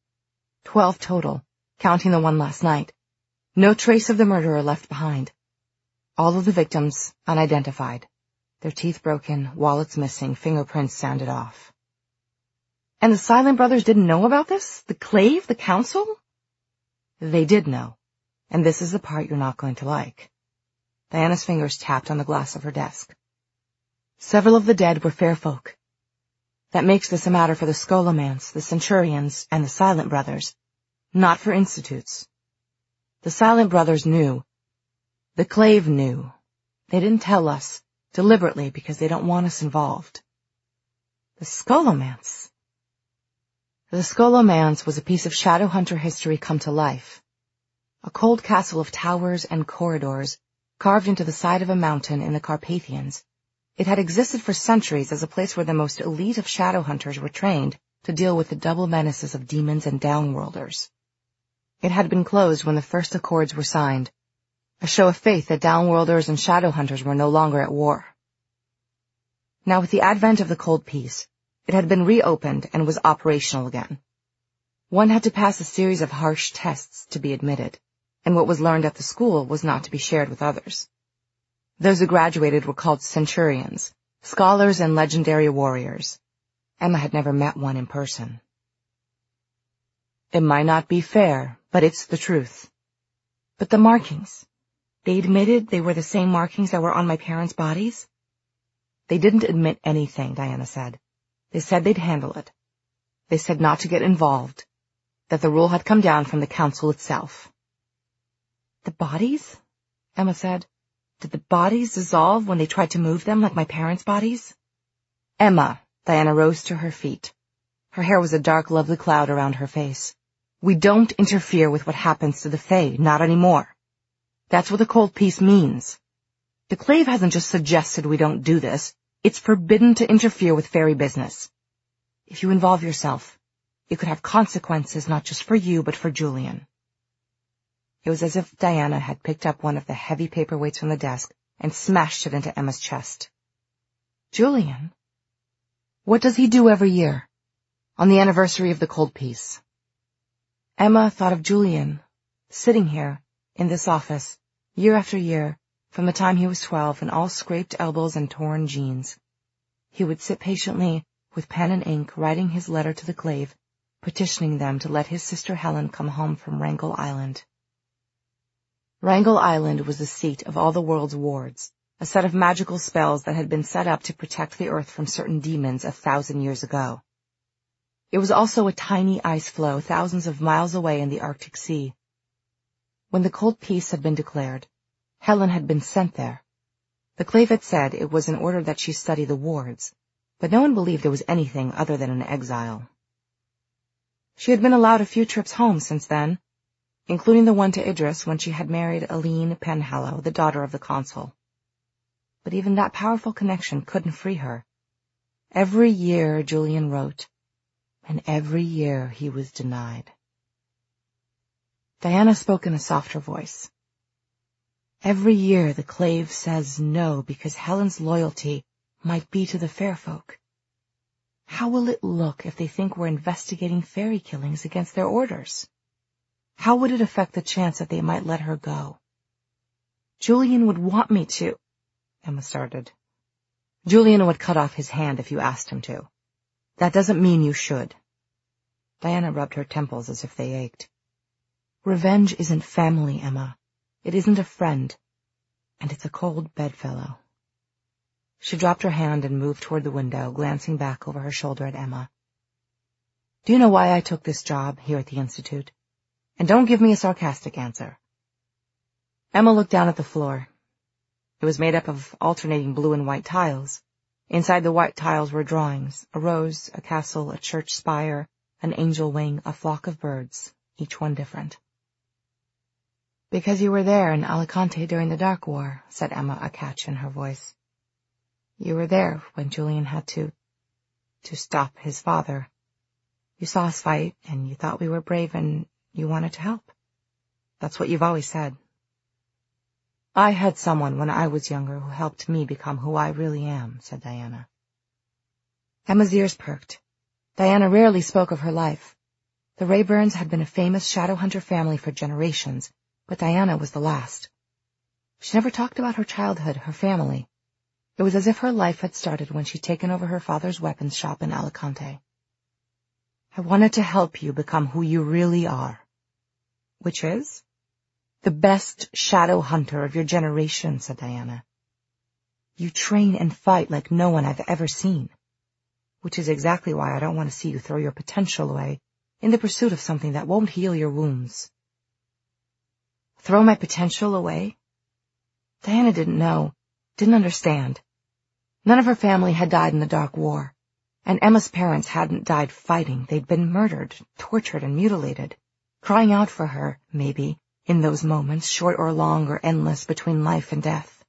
A: 12 total, counting the one last night. No trace of the murderer left behind. All of the victims unidentified. Their teeth broken, wallets missing, fingerprints sanded off. And the Silent brothers didn't know about this? The Clave? The council? They did know, and this is the part you're not going to like. Diana's fingers tapped on the glass of her desk. Several of the dead were fair folk. That makes this a matter for the Scholomance, the Centurions, and the Silent brothers, not for institutes. The Silent brothers knew. The Clave knew. They didn't tell us, deliberately, because they don't want us involved. The Scholomance. The Scholomance was a piece of Shadowhunter history come to life. A cold castle of towers and corridors carved into the side of a mountain in the Carpathians. It had existed for centuries as a place where the most elite of Shadowhunters were trained to deal with the double menaces of demons and downworlders. It had been closed when the first accords were signed, a show of faith that downworlders and Shadowhunters were no longer at war. Now with the advent of the Cold Peace, it had been reopened and was operational again. One had to pass a series of harsh tests to be admitted, and what was learned at the school was not to be shared with others. Those who graduated were called Centurions, scholars and legendary warriors. Emma had never met one in person. It might not be fair, but it's the truth. But the markings, they admitted they were the same markings that were on my parents' bodies? They didn't admit anything, Diana said. They said they'd handle it. They said not to get involved, that the rule had come down from the council itself. The bodies? Emma said. Did the bodies dissolve when they tried to move them like my parents' bodies? Emma, Diana rose to her feet. Her hair was a dark, lovely cloud around her face. We don't interfere with what happens to the Fae, not anymore. That's what the Cold Peace means. The Clave hasn't just suggested we don't do this. It's forbidden to interfere with fairy business. If you involve yourself, it could have consequences not just for you, but for Julian. It was as if Diana had picked up one of the heavy paperweights from the desk and smashed it into Emma's chest. Julian? What does he do every year, on the anniversary of the Cold Peace? Emma thought of Julian, sitting here, in this office, year after year, from the time he was 12 in all scraped elbows and torn jeans. He would sit patiently, with pen and ink, writing his letter to the Clave, petitioning them to let his sister Helen come home from Wrangel Island. Wrangel Island was the seat of all the world's wards, a set of magical spells that had been set up to protect the earth from certain demons 1,000 years ago. It was also a tiny ice floe thousands of miles away in the Arctic Sea. When the Cold Peace had been declared, Helen had been sent there. The Clave had said it was in order that she study the wards, but no one believed it was anything other than an exile. She had been allowed a few trips home since then, including the one to Idris when she had married Aline Penhallow, the daughter of the consul. But even that powerful connection couldn't free her. Every year Julian wrote, and every year he was denied. Diana spoke in a softer voice. Every year the Clave says no because Helen's loyalty might be to the fair folk. How will it look if they think we're investigating fairy killings against their orders? How would it affect the chance that they might let her go? Julian would want me to, Emma started. Julian would cut off his hand if you asked him to. That doesn't mean you should. Diana rubbed her temples as if they ached. Revenge isn't family, Emma. It isn't a friend. And it's a cold bedfellow. She dropped her hand and moved toward the window, glancing back over her shoulder at Emma. Do you know why I took this job here at the Institute? And don't give me a sarcastic answer. Emma looked down at the floor. It was made up of alternating blue and white tiles. Inside the white tiles were drawings, a rose, a castle, a church spire, an angel wing, a flock of birds, each one different. Because you were there in Alicante during the Dark War, said Emma, a catch in her voice. You were there when Julian had to stop his father. You saw us fight, and you thought we were brave, and you wanted to help. That's what you've always said. I had someone when I was younger who helped me become who I really am, said Diana. Emma's ears perked. Diana rarely spoke of her life. The Rayburns had been a famous Shadowhunter family for generations, but Diana was the last. She never talked about her childhood, her family. It was as if her life had started when she'd taken over her father's weapons shop in Alicante. I wanted to help you become who you really are. Which is? The best shadow hunter of your generation, said Diana. You train and fight like no one I've ever seen. Which is exactly why I don't want to see you throw your potential away in the pursuit of something that won't heal your wounds. Throw my potential away? Diana didn't know, didn't understand. None of her family had died in the Dark War, and Emma's parents hadn't died fighting. They'd been murdered, tortured, and mutilated, crying out for her, maybe, in those moments, short or long or endless, between life and death.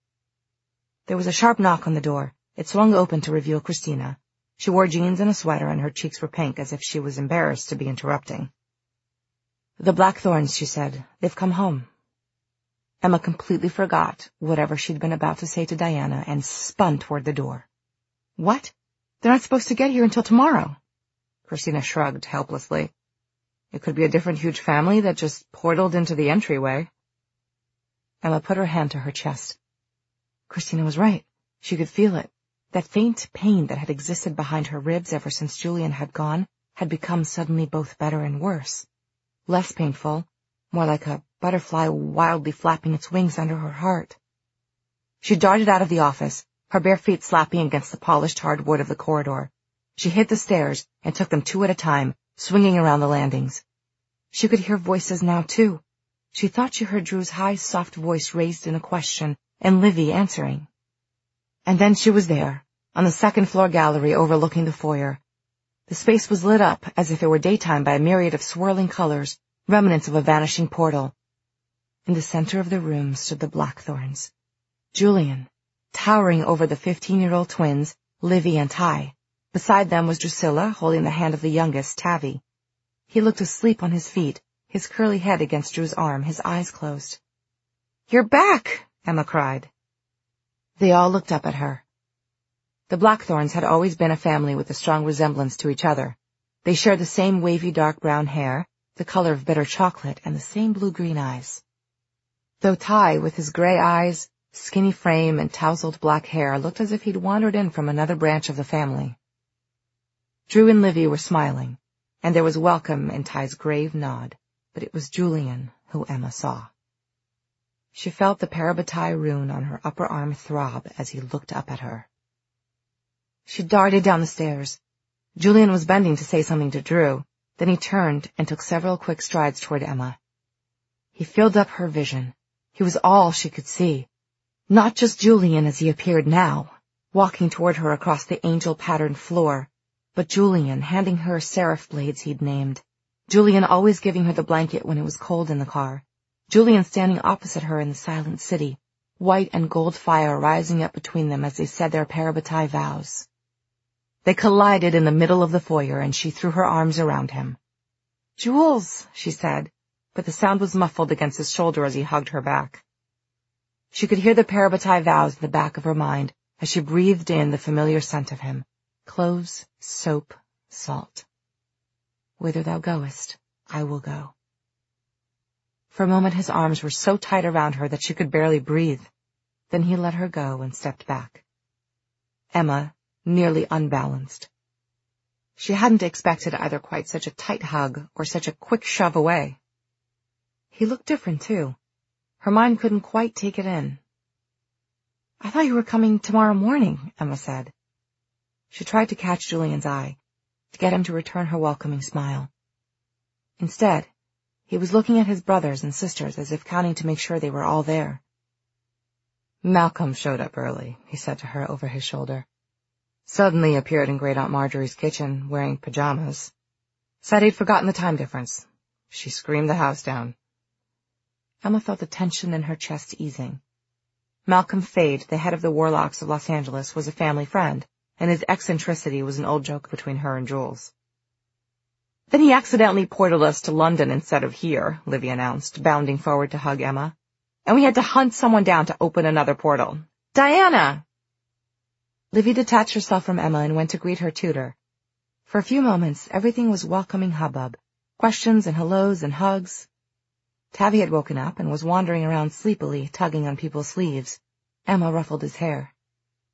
A: There was a sharp knock on the door. It swung open to reveal Christina. She wore jeans and a sweater, and her cheeks were pink, as if she was embarrassed to be interrupting. The Blackthorns, she said. They've come home. Emma completely forgot whatever she'd been about to say to Diana and spun toward the door. What? They're not supposed to get here until tomorrow. Christina shrugged helplessly. It could be a different huge family that just portaled into the entryway. Emma put her hand to her chest. Christina was right. She could feel it. That faint pain that had existed behind her ribs ever since Julian had gone had become suddenly both better and worse. Less painful, more like a butterfly wildly flapping its wings under her heart. She darted out of the office, her bare feet slapping against the polished hardwood of the corridor. She hit the stairs and took them two at a time, swinging around the landings. She could hear voices now, too. She thought she heard Drew's high, soft voice raised in a question, and Livy answering. And then she was there, on the second-floor gallery overlooking the foyer. The space was lit up as if it were daytime by a myriad of swirling colors, remnants of a vanishing portal. In the center of the room stood the Blackthorns. Julian, towering over the 15-year-old twins, Livy and Ty. Beside them was Drusilla, holding the hand of the youngest, Tavi. He looked asleep on his feet, his curly head against Drew's arm, his eyes closed. "You're back!" Emma cried. They all looked up at her. The Blackthorns had always been a family with a strong resemblance to each other. They shared the same wavy dark brown hair, the color of bitter chocolate, and the same blue-green eyes. Though Ty, with his gray eyes, skinny frame, and tousled black hair, looked as if he'd wandered in from another branch of the family. Drew and Livy were smiling, and there was welcome in Ty's grave nod, but it was Julian who Emma saw. She felt the Parabatai rune on her upper arm throb as he looked up at her. She darted down the stairs. Julian was bending to say something to Drew, then he turned and took several quick strides toward Emma. He filled up her vision. He was all she could see. Not just Julian as he appeared now, walking toward her across the angel-patterned floor, but Julian handing her seraph blades he'd named. Julian always giving her the blanket when it was cold in the car. Julian standing opposite her in the silent city, white and gold fire rising up between them as they said their Parabatai vows. They collided in the middle of the foyer, and she threw her arms around him. "Jules," she said, but the sound was muffled against his shoulder as he hugged her back. She could hear the Parabatai vows in the back of her mind as she breathed in the familiar scent of him. Cloves, soap, salt. "Whither thou goest, I will go." For a moment his arms were so tight around her that she could barely breathe. Then he let her go and stepped back. Emma, nearly unbalanced. She hadn't expected either quite such a tight hug or such a quick shove away. He looked different, too. Her mind couldn't quite take it in. "I thought you were coming tomorrow morning," Emma said. She tried to catch Julian's eye, to get him to return her welcoming smile. Instead, he was looking at his brothers and sisters as if counting to make sure they were all there. "Malcolm showed up early," he said to her over his shoulder. "Suddenly appeared in Great Aunt Marjorie's kitchen, wearing pajamas. Said he'd forgotten the time difference. She screamed the house down." Emma felt the tension in her chest easing. Malcolm Fade, the head of the Warlocks of Los Angeles, was a family friend, and his eccentricity was an old joke between her and Jules. "Then he accidentally portaled us to London instead of here," Livy announced, bounding forward to hug Emma. "And we had to hunt someone down to open another portal. Diana!" Livy detached herself from Emma and went to greet her tutor. For a few moments, everything was welcoming hubbub, questions and hellos and hugs. Tavi had woken up and was wandering around sleepily, tugging on people's sleeves. Emma ruffled his hair.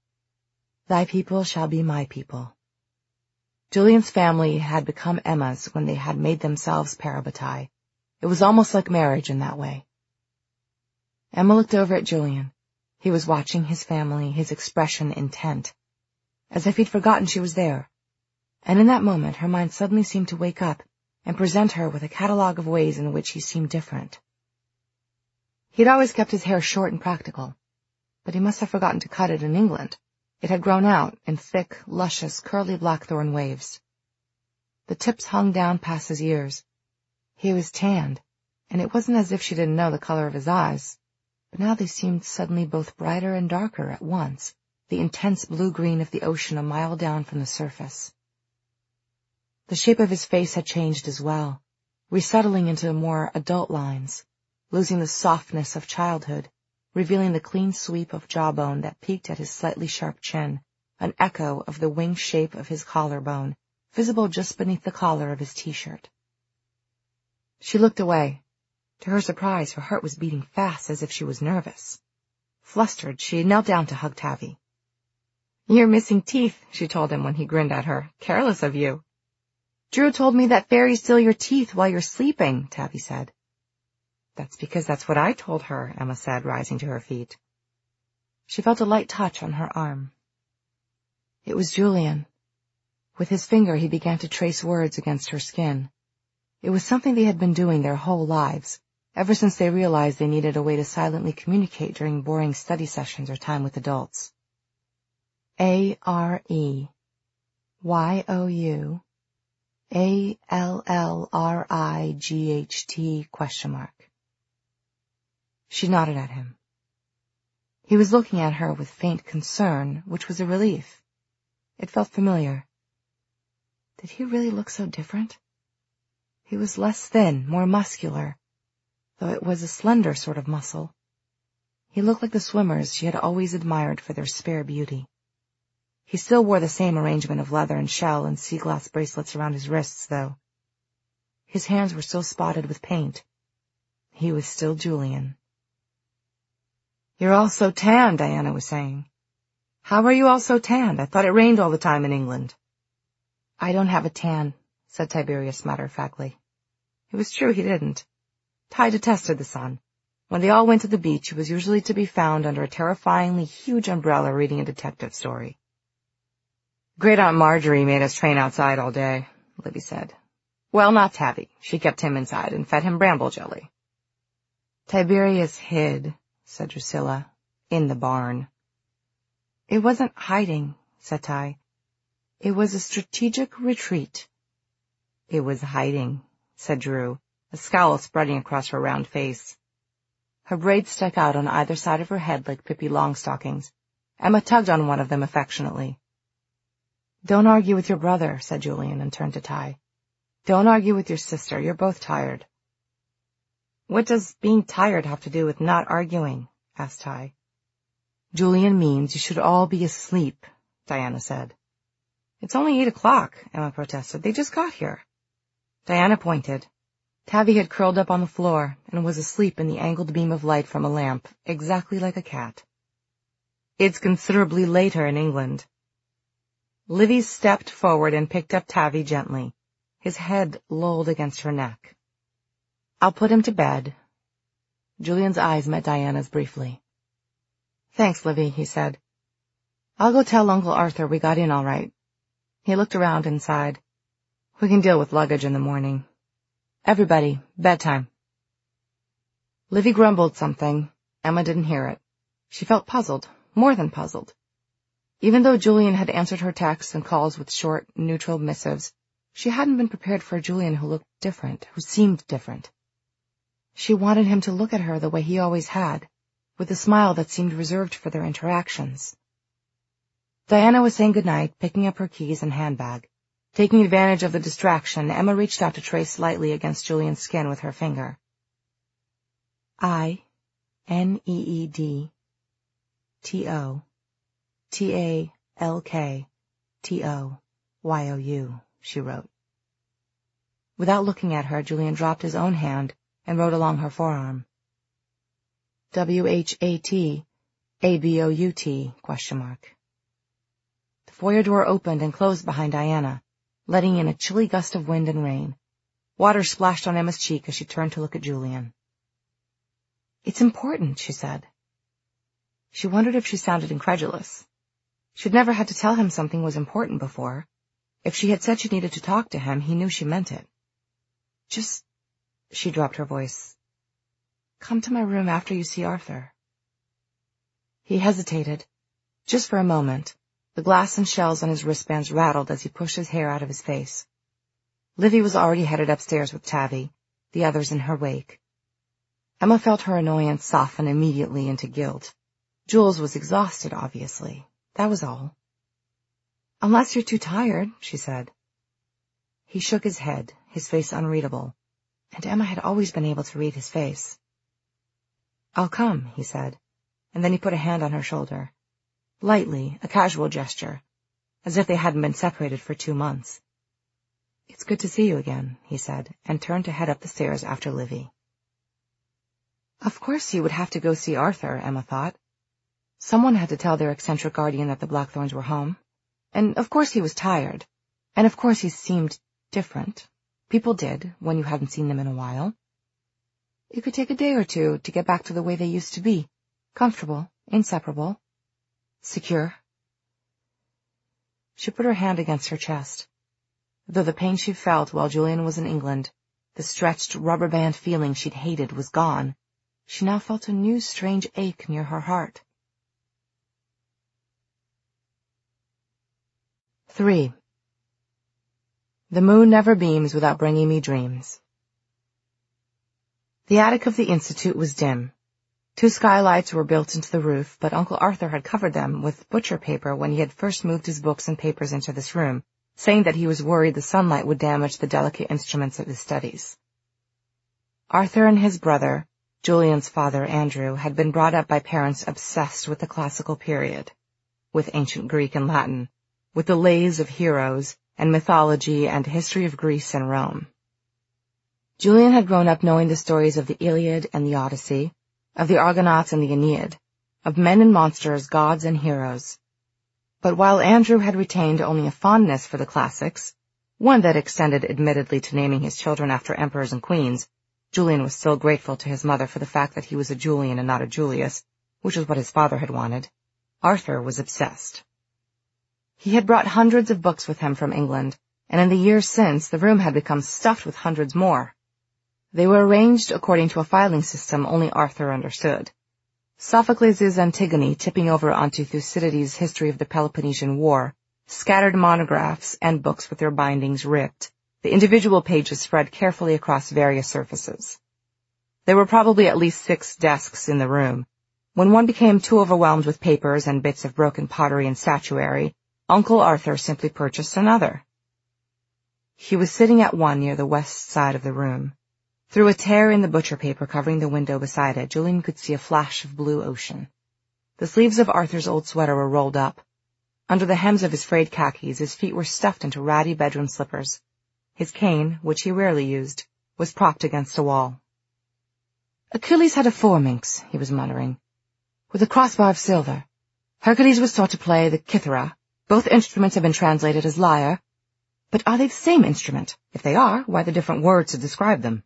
A: Thy people shall be my people. Julian's family had become Emma's when they had made themselves parabatai. It was almost like marriage in that way. Emma looked over at Julian. He was watching his family, his expression intent, as if he'd forgotten she was there. And in that moment, her mind suddenly seemed to wake up and present her with a catalogue of ways in which he seemed different. He'd always kept his hair short and practical, but he must have forgotten to cut it in England. It had grown out in thick, luscious, curly blackthorn waves. The tips hung down past his ears. He was tanned, and it wasn't as if she didn't know the color of his eyes, but now they seemed suddenly both brighter and darker at once, the intense blue-green of the ocean a mile down from the surface. The shape of his face had changed as well, resettling into more adult lines, losing the softness of childhood, revealing the clean sweep of jawbone that peaked at his slightly sharp chin, an echo of the wing shape of his collarbone, visible just beneath the collar of his T-shirt. She looked away. To her surprise, her heart was beating fast as if she was nervous. Flustered, she knelt down to hug Tavi. "You're missing teeth," she told him when he grinned at her. "Careless of you." "Drew told me that fairies steal your teeth while you're sleeping," Tavi said. "That's because that's what I told her," Emma said, rising to her feet. She felt a light touch on her arm. It was Julian. With his finger he began to trace words against her skin. It was something they had been doing their whole lives, ever since they realized they needed a way to silently communicate during boring study sessions or time with adults. AREYOUALLRIGHT ? She nodded at him. He was looking at her with faint concern, which was a relief. It felt familiar. Did he really look so different? He was less thin, more muscular, though it was a slender sort of muscle. He looked like the swimmers she had always admired for their spare beauty. He still wore the same arrangement of leather and shell and sea glass bracelets around his wrists, though. His hands were still spotted with paint. He was still Julian. "You're all so tanned," Diana was saying. "How are you all so tanned? I thought it rained all the time in England." "I don't have a tan," said Tiberius matter-of-factly. It was true he didn't. Ty detested the sun. When they all went to the beach, it was usually to be found under a terrifyingly huge umbrella reading a detective story. "Great Aunt Marjorie made us train outside all day," Libby said. "Well, not Tavi. She kept him inside and fed him bramble jelly." "Tiberius hid," said Drusilla, "in the barn." "It wasn't hiding," said Ty. "It was a strategic retreat." "It was hiding," said Drew, a scowl spreading across her round face. Her braids stuck out on either side of her head like Pippi Longstockings. Emma tugged on one of them affectionately. "Don't argue with your brother," said Julian, and turned to Ty. "Don't argue with your sister. You're both tired." "What does being tired have to do with not arguing?" asked Ty. "Julian means you should all be asleep," Diana said. "It's only 8:00, Emma protested. "They just got here." Diana pointed. Tavi had curled up on the floor and was asleep in the angled beam of light from a lamp, exactly like a cat. "It's considerably later in England." Livy stepped forward and picked up Tavi gently. His head lolled against her neck. "I'll put him to bed." Julian's eyes met Diana's briefly. "Thanks, Livy," he said. "I'll go tell Uncle Arthur we got in all right." He looked around and sighed. "We can deal with luggage in the morning. Everybody, bedtime." Livy grumbled something. Emma didn't hear it. She felt puzzled, more than puzzled. Even though Julian had answered her texts and calls with short, neutral missives, she hadn't been prepared for a Julian who looked different, who seemed different. She wanted him to look at her the way he always had, with a smile that seemed reserved for their interactions. Diana was saying goodnight, picking up her keys and handbag. Taking advantage of the distraction, Emma reached out to trace lightly against Julian's skin with her finger. INEEDTOTALKTOYOU, she wrote. Without looking at her, Julian dropped his own hand and wrote along her forearm. WHATABOUT ? foyer door opened and closed behind Diana, letting in a chilly gust of wind and rain. Water splashed on Emma's cheek as she turned to look at Julian. "It's important," she said. She wondered if she sounded incredulous. She'd never had to tell him something was important before. If she had said she needed to talk to him, he knew she meant it. "Just," she dropped her voice, "come to my room after you see Arthur." He hesitated. Just for a moment, the glass and shells on his wristbands rattled as he pushed his hair out of his face. Livy was already headed upstairs with Tavi, the others in her wake. Emma felt her annoyance soften immediately into guilt. Jules was exhausted, obviously. That was all. "Unless you're too tired," she said. He shook his head, his face unreadable, and Emma had always been able to read his face. "I'll come," he said, and then he put a hand on her shoulder. Lightly, a casual gesture, as if they hadn't been separated for 2 months. "It's good to see you again," he said, and turned to head up the stairs after Livy. Of course he would have to go see Arthur, Emma thought. Someone had to tell their eccentric guardian that the Blackthorns were home. And of course he was tired. And of course he seemed different. People did, when you hadn't seen them in a while. It could take a day or two to get back to the way they used to be. Comfortable, inseparable, secure. She put her hand against her chest. Though the pain she felt while Julian was in England, the stretched rubber band feeling she'd hated, was gone, she now felt a new strange ache near her heart. 3. The moon never beams without bringing me dreams. The attic of the Institute was dim. 2 skylights were built into the roof, but Uncle Arthur had covered them with butcher paper when he had first moved his books and papers into this room, saying that he was worried the sunlight would damage the delicate instruments of his studies. Arthur and his brother, Julian's father, Andrew, had been brought up by parents obsessed with the classical period, with ancient Greek and Latin, with the lays of heroes, and mythology and history of Greece and Rome. Julian had grown up knowing the stories of the Iliad and the Odyssey, of the Argonauts and the Aeneid, of men and monsters, gods and heroes. But while Andrew had retained only a fondness for the classics, one that extended admittedly to naming his children after emperors and queens, Julian was still grateful to his mother for the fact that he was a Julian and not a Julius, which was what his father had wanted. Arthur was obsessed. He had brought hundreds of books with him from England, and in the years since, the room had become stuffed with hundreds more. They were arranged according to a filing system only Arthur understood. Sophocles' Antigone tipping over onto Thucydides' History of the Peloponnesian War, scattered monographs and books with their bindings ripped, the individual pages spread carefully across various surfaces. There were probably at least 6 desks in the room. When one became too overwhelmed with papers and bits of broken pottery and statuary, Uncle Arthur simply purchased another. He was sitting at one near the west side of the room. Through a tear in the butcher paper covering the window beside it, Julian could see a flash of blue ocean. The sleeves of Arthur's old sweater were rolled up. Under the hems of his frayed khakis, his feet were stuffed into ratty bedroom slippers. His cane, which he rarely used, was propped against a wall. Achilles had a phalanx, he was muttering, with a crossbar of silver. Hercules was taught to play the kithara. Both instruments have been translated as lyre. But are they the same instrument? If they are, why the different words to describe them?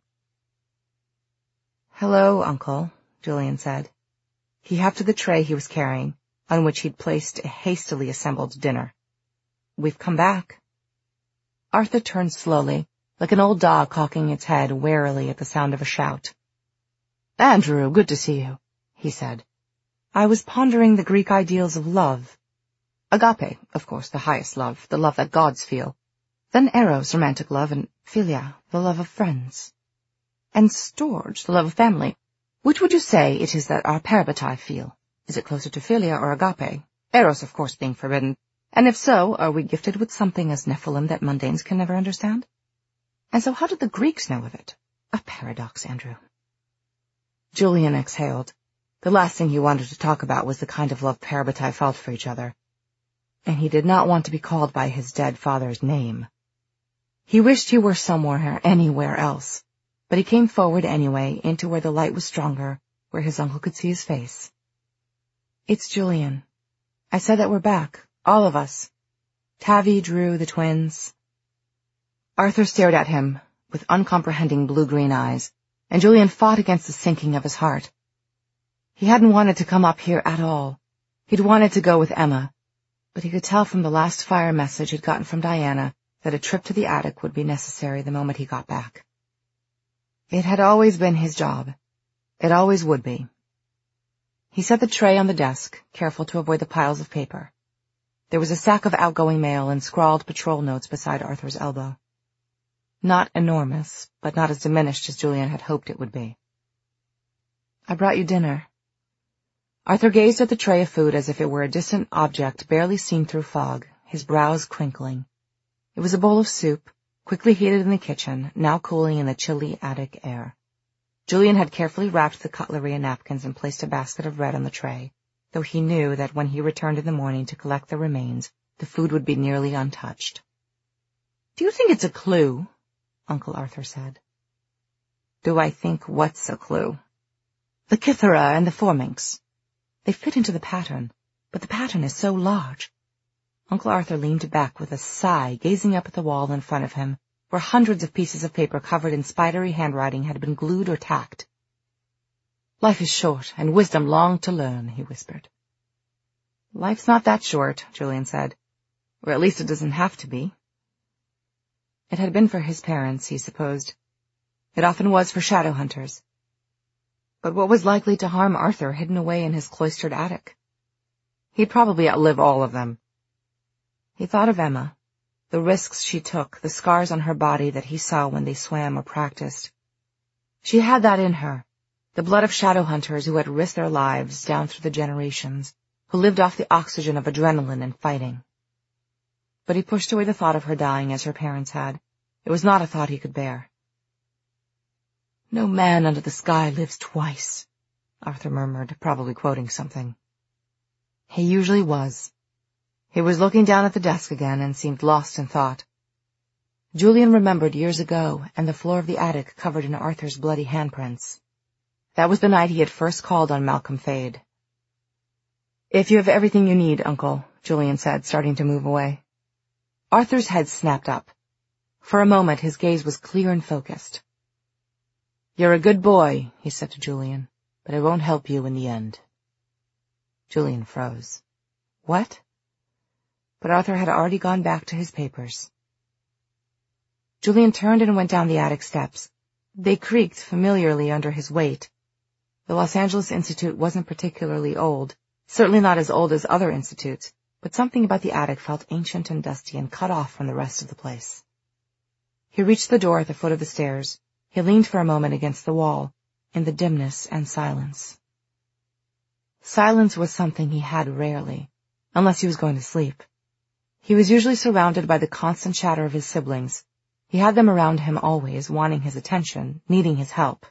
A: "Hello, Uncle," Julian said. He helped to the tray he was carrying, on which he'd placed a hastily assembled dinner. "We've come back." Arthur turned slowly, like an old dog cocking its head warily at the sound of a shout. "Andrew, good to see you," he said. "I was pondering the Greek ideals of love. Agape, of course, the highest love, the love that gods feel. Then eros, romantic love, and philia, the love of friends. And storge, the love of family. Which would you say it is that our parabatai feel? Is it closer to philia or agape? Eros, of course, being forbidden. And if so, are we gifted with something as Nephilim that mundanes can never understand? And so how did the Greeks know of it? A paradox, Andrew." Julian exhaled. The last thing he wanted to talk about was the kind of love parabatai felt for each other. And he did not want to be called by his dead father's name. He wished he were somewhere, anywhere else. But he came forward anyway, into where the light was stronger, where his uncle could see his face. "It's Julian. I said that we're back, all of us. Tavi, Drew, the twins. Arthur stared at him with uncomprehending blue-green eyes, and Julian fought against the sinking of his heart. He hadn't wanted to come up here at all. He'd wanted to go with Emma, but he could tell from the last fire message he'd gotten from Diana that a trip to the attic would be necessary the moment he got back. It had always been his job. It always would be. He set the tray on the desk, careful to avoid the piles of paper. There was a sack of outgoing mail and scrawled patrol notes beside Arthur's elbow. Not enormous, but not as diminished as Julian had hoped it would be. "I brought you dinner." Arthur gazed at the tray of food as if it were a distant object barely seen through fog, his brows crinkling. It was a bowl of soup, quickly heated in the kitchen, now cooling in the chilly attic air. Julian had carefully wrapped the cutlery and napkins and placed a basket of bread on the tray, though he knew that when he returned in the morning to collect the remains, the food would be nearly untouched. "Do you think it's a clue?" Uncle Arthur said. "Do I think what's a clue?" "The Kythera and the Forminx. They fit into the pattern, but the pattern is so large." Uncle Arthur leaned back with a sigh, gazing up at the wall in front of him, where hundreds of pieces of paper covered in spidery handwriting had been glued or tacked. "Life is short, and wisdom long to learn," he whispered. "Life's not that short," Julian said. "Or at least it doesn't have to be." It had been for his parents, he supposed. It often was for shadow hunters. But what was likely to harm Arthur hidden away in his cloistered attic? He'd probably outlive all of them. He thought of Emma, the risks she took, the scars on her body that he saw when they swam or practiced. She had that in her, the blood of shadow hunters who had risked their lives down through the generations, who lived off the oxygen of adrenaline and fighting. But he pushed away the thought of her dying as her parents had. It was not a thought he could bear. "No man under the sky lives twice," Arthur murmured, probably quoting something. He usually was. He was looking down at the desk again and seemed lost in thought. Julian remembered years ago and the floor of the attic covered in Arthur's bloody handprints. That was the night he had first called on Malcolm Fade. "If you have everything you need, Uncle," Julian said, starting to move away. Arthur's head snapped up. For a moment his gaze was clear and focused. "You're a good boy," he said to Julian, "but it won't help you in the end." Julian froze. What? But Arthur had already gone back to his papers. Julian turned and went down the attic steps. They creaked familiarly under his weight. The Los Angeles Institute wasn't particularly old, certainly not as old as other institutes, but something about the attic felt ancient and dusty and cut off from the rest of the place. He reached the door at the foot of the stairs. He leaned for a moment against the wall, in the dimness and silence. Silence was something he had rarely, unless he was going to sleep. He was usually surrounded by the constant chatter of his siblings. He had them around him always, wanting his attention, needing his help.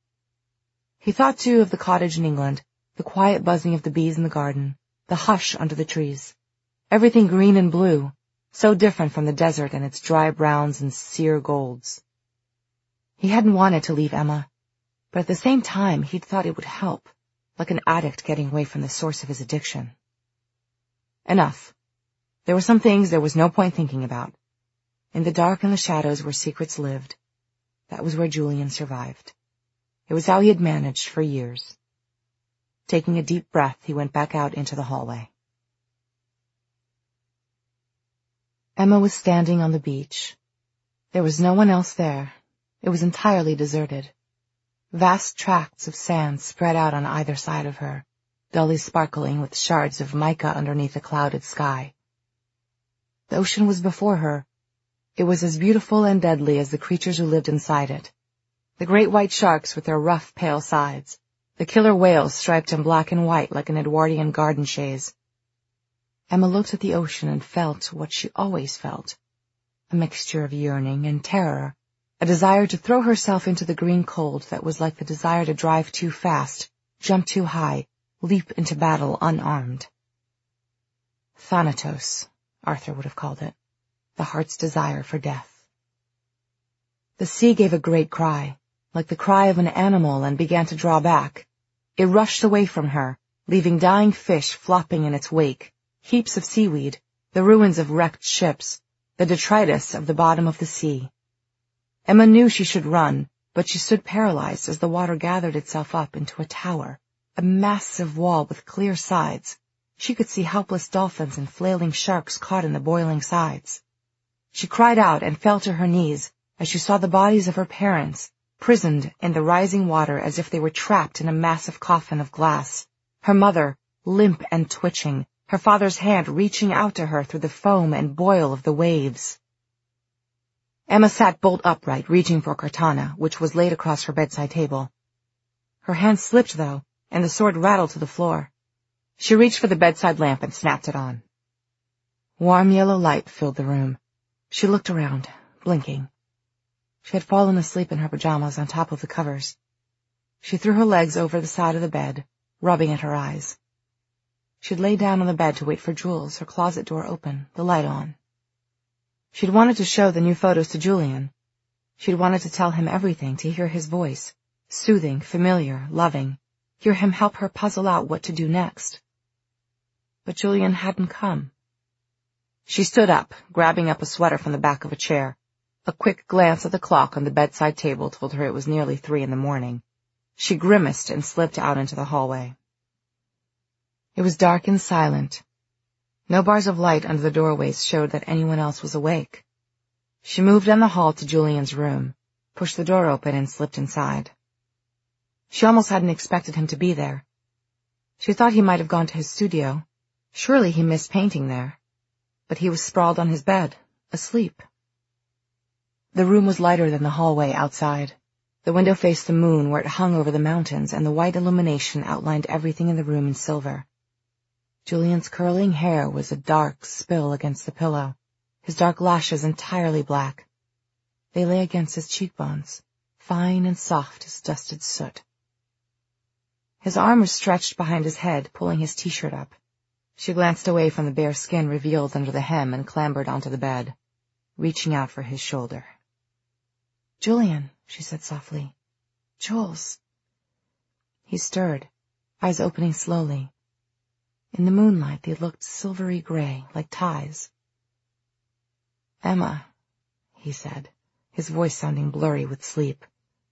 A: He thought, too, of the cottage in England, the quiet buzzing of the bees in the garden, the hush under the trees. Everything green and blue, so different from the desert and its dry browns and sere golds. He hadn't wanted to leave Emma, but at the same time he'd thought it would help, like an addict getting away from the source of his addiction. Enough. There were some things there was no point thinking about. In the dark and the shadows where secrets lived, that was where Julian survived. It was how he had managed for years. Taking a deep breath, he went back out into the hallway. Emma was standing on the beach. There was no one else there. It was entirely deserted. Vast tracts of sand spread out on either side of her, dully sparkling with shards of mica underneath a clouded sky. The ocean was before her. It was as beautiful and deadly as the creatures who lived inside it. The great white sharks with their rough, pale sides, the killer whales striped in black and white like an Edwardian garden chaise. Emma looked at the ocean and felt what she always felt, a mixture of yearning and terror, a desire to throw herself into the green cold that was like the desire to drive too fast, jump too high, leap into battle unarmed. Thanatos, Arthur would have called it, the heart's desire for death. The sea gave a great cry, like the cry of an animal, and began to draw back. It rushed away from her, leaving dying fish flopping in its wake, heaps of seaweed, the ruins of wrecked ships, the detritus of the bottom of the sea. Emma knew she should run, but she stood paralyzed as the water gathered itself up into a tower, a massive wall with clear sides. She could see helpless dolphins and flailing sharks caught in the boiling sides. She cried out and fell to her knees as she saw the bodies of her parents, prisoned in the rising water as if they were trapped in a massive coffin of glass. Her mother, limp and twitching, her father's hand reaching out to her through the foam and boil of the waves. Emma sat bolt upright, reaching for a katana, which was laid across her bedside table. Her hand slipped, though, and the sword rattled to the floor. She reached for the bedside lamp and snapped it on. Warm yellow light filled the room. She looked around, blinking. She had fallen asleep in her pajamas on top of the covers. She threw her legs over the side of the bed, rubbing at her eyes. She'd lay down on the bed to wait for Jules, her closet door open, the light on. She'd wanted to show the new photos to Julian. She'd wanted to tell him everything, to hear his voice, soothing, familiar, loving, hear him help her puzzle out what to do next. But Julian hadn't come. She stood up, grabbing up a sweater from the back of a chair. A quick glance at the clock on the bedside table told her it was nearly 3 a.m. She grimaced and slipped out into the hallway. It was dark and silent. No bars of light under the doorways showed that anyone else was awake. She moved down the hall to Julian's room, pushed the door open and slipped inside. She almost hadn't expected him to be there. She thought he might have gone to his studio. Surely he missed painting there. But he was sprawled on his bed, asleep. The room was lighter than the hallway outside. The window faced the moon where it hung over the mountains, and the white illumination outlined everything in the room in silver. Julian's curling hair was a dark spill against the pillow, his dark lashes entirely black. They lay against his cheekbones, fine and soft as dusted soot. His arm was stretched behind his head, pulling his t-shirt up. She glanced away from the bare skin revealed under the hem and clambered onto the bed, reaching out for his shoulder. "Julian," she said softly. "Jules." He stirred, eyes opening slowly. In the moonlight they looked silvery gray, like ties. "Emma," he said, his voice sounding blurry with sleep.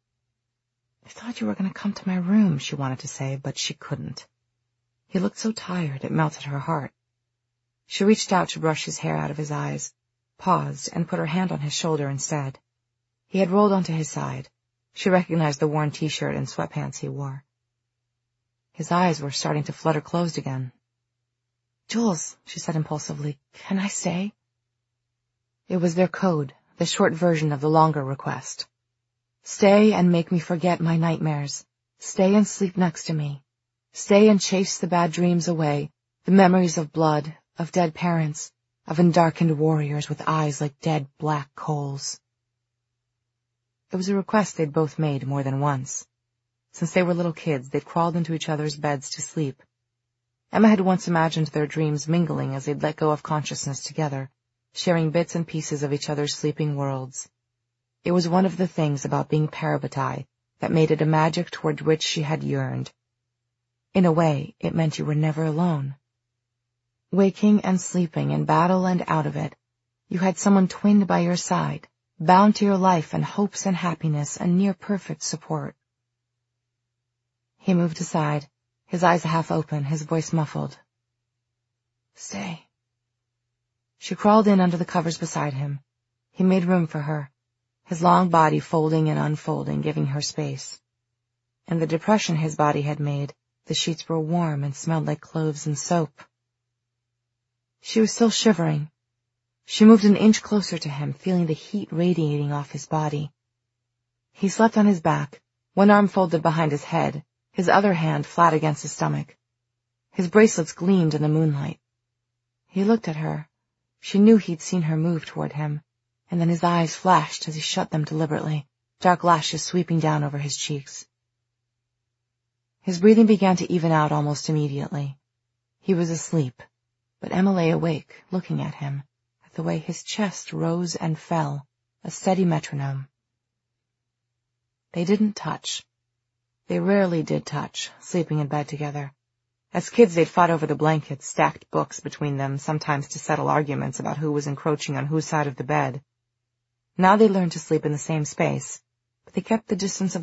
A: "I thought you were going to come to my room," she wanted to say, but she couldn't. He looked so tired it melted her heart. She reached out to brush his hair out of his eyes, paused, and put her hand on his shoulder instead. He had rolled onto his side. She recognized the worn t-shirt and sweatpants he wore. His eyes were starting to flutter closed again. "Jules," she said impulsively, "can I stay?" It was their code, the short version of the longer request. "Stay and make me forget my nightmares. Stay and sleep next to me. Stay and chase the bad dreams away, the memories of blood, of dead parents, of endarkened warriors with eyes like dead black coals." It was a request they'd both made more than once. Since they were little kids, they'd crawled into each other's beds to sleep. Emma had once imagined their dreams mingling as they'd let go of consciousness together, sharing bits and pieces of each other's sleeping worlds. It was one of the things about being parabatai that made it a magic toward which she had yearned. In a way, it meant you were never alone. Waking and sleeping, in battle and out of it, you had someone twinned by your side, bound to your life and hopes and happiness and near-perfect support. He moved aside, his eyes half open, his voice muffled. "Stay." She crawled in under the covers beside him. He made room for her, his long body folding and unfolding, giving her space. In the depression his body had made, the sheets were warm and smelled like cloves and soap. She was still shivering. She moved an inch closer to him, feeling the heat radiating off his body. He slept on his back, one arm folded behind his head, his other hand flat against his stomach. His bracelets gleamed in the moonlight. He looked at her. She knew he'd seen her move toward him, and then his eyes flashed as he shut them deliberately, dark lashes sweeping down over his cheeks. His breathing began to even out almost immediately. He was asleep, but Emma lay awake, looking at him, at the way his chest rose and fell, a steady metronome. They didn't touch. They rarely did touch, sleeping in bed together. As kids, they'd fought over the blankets, stacked books between them, sometimes to settle arguments about who was encroaching on whose side of the bed. Now they learned to sleep in the same space, but they kept the distance of